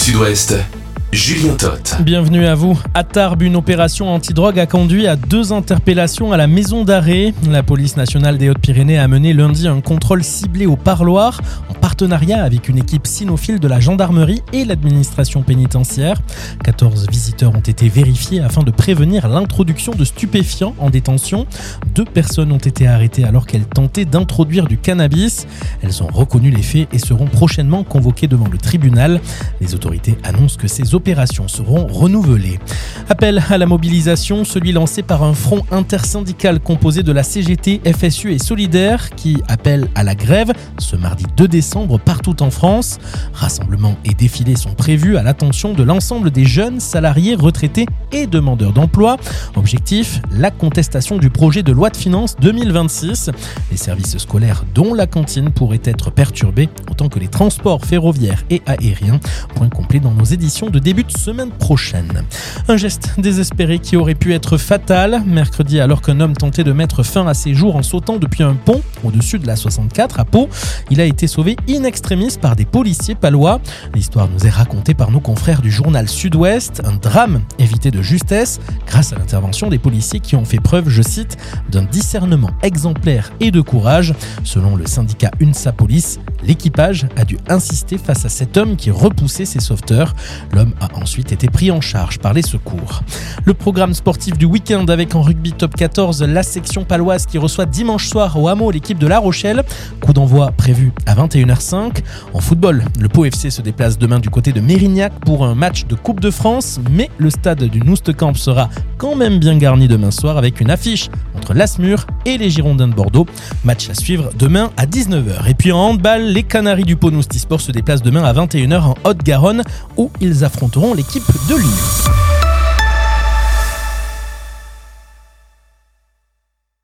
Sud-Ouest, Julien Todt. Bienvenue à vous. À Tarbes, une opération antidrogue a conduit à 2 interpellations à la maison d'arrêt. La police nationale des Hautes-Pyrénées a mené lundi un contrôle ciblé au parloir en partenariat avec une équipe cynophile de la gendarmerie et l'administration pénitentiaire. 14 visiteurs ont été vérifiés afin de prévenir l'introduction de stupéfiants en détention. 2 personnes ont été arrêtées alors qu'elles tentaient d'introduire du cannabis. Elles ont reconnu les faits et seront prochainement convoquées devant le tribunal. Les autorités annoncent que ces opérations seront renouvelées. Appel à la mobilisation, celui lancé par un front intersyndical composé de la CGT, FSU et Solidaire qui appelle à la grève ce mardi 2 décembre partout en France. Rassemblements et défilés sont prévus à l'attention de l'ensemble des jeunes, salariés, retraités et demandeurs d'emploi. Objectif, la contestation du projet de loi de finances 2026. Les services scolaires dont la cantine pourraient être perturbés, autant que les transports ferroviaires et aériens. Point complet dans nos éditions de début de semaine prochaine. Un geste désespéré qui aurait pu être fatal. Mercredi, alors qu'un homme tentait de mettre fin à ses jours en sautant depuis un pont au-dessus de la 64 à Pau, il a été sauvé in extremis par des policiers palois. L'histoire nous est racontée par nos confrères du journal Sud-Ouest. Un drame évité de justesse grâce à l'intervention des policiers qui ont fait preuve, je cite, d'un discernement exemplaire et de courage. Selon le syndicat UNSA Police, l'équipage a dû insister face à cet homme qui repoussait ses sauveteurs. L'homme a ensuite été pris en charge par les secours. Le programme sportif du week-end avec en rugby top 14 la section paloise qui reçoit dimanche soir au Hameau l'équipe de La Rochelle. Coup d'envoi prévu à 21h05. En football, le Pau FC se déplace demain du côté de Mérignac pour un match de Coupe de France, mais le stade du Noustecamp sera quand même bien garni demain soir avec une affiche entre l'Asmur et les Girondins de Bordeaux. Match à suivre demain à 19h. Et puis en handball, les Canaries du Pau Noustisport se déplacent demain à 21h en Haute-Garonne où ils affronteront l'équipe de Lyon.